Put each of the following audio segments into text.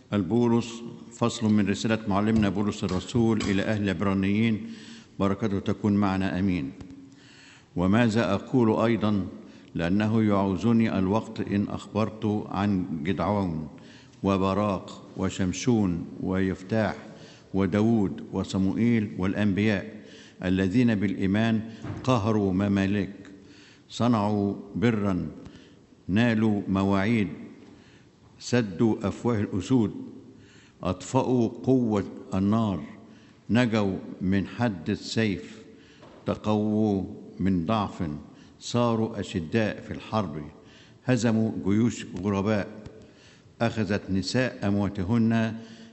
البولس فصل من رسالة معلمنا بولس الرسول إلى أهل العبرانيين، بركته تكون معنا آمين. وماذا أقول أيضا، لأنه يعوزني الوقت إن أخبرت عن جدعون وبراق وشمشون ويفتاح وداود وصموئيل والأنبياء الذين بالإيمان قهروا ممالك، صنعوا برا، نالوا مواعيد، سدوا أفواه الأسود، أطفأوا قوة النار، نجوا من حد السيف، تقووا من ضعف، صاروا أشداء في الحرب، هزموا جيوش غرباء، أخذت نساء أمواتهن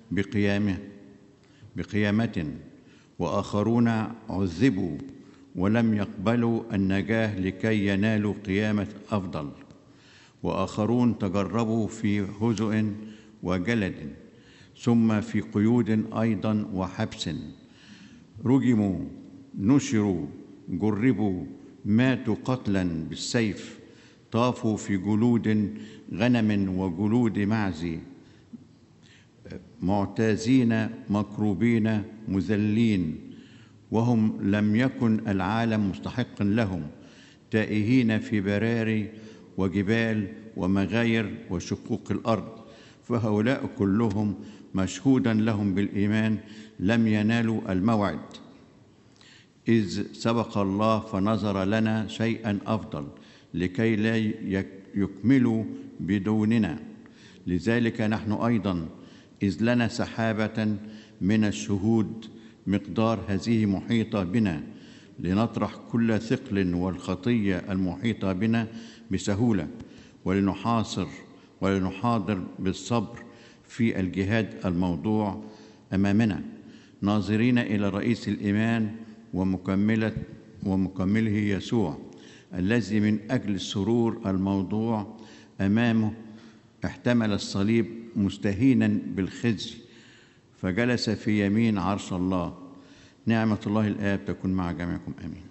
بقيامة، وآخرون عذبوا ولم يقبلوا النجاة لكي ينالوا قيامة أفضل، وآخرون تجربوا في هزء وجلد، ثم في قيود أيضا وحبس، رجموا، نشروا، جربوا، ماتوا قتلا بالسيف، طافوا في جلود غنم وجلود معز، معتازين، مكروبين، مذلين، وهم لم يكن العالم مستحقا لهم، تائهين في براري وجبال ومغاير وشقوق الأرض، فهؤلاء كلهم مشهودا لهم بالإيمان لم ينالوا الموعد، إذ سبق الله فنظر لنا شيئا أفضل لكي لا يكملوا بدوننا. لذلك نحن أيضا، إذ لنا سحابة من الشهود مقدار هذه محيطة بنا، لنطرح كل ثقل والخطية المحيطة بنا بسهولة، ولنحاضر بالصبر في الجهاد الموضوع أمامنا، ناظرين إلى رئيس الإيمان ومكمله يسوع، الذي من أجل السرور الموضوع أمامه احتمل الصليب مستهينا بالخزي، فجلس في يمين عرش الله. نعمة الله الآب تكون مع جميعكم آمين.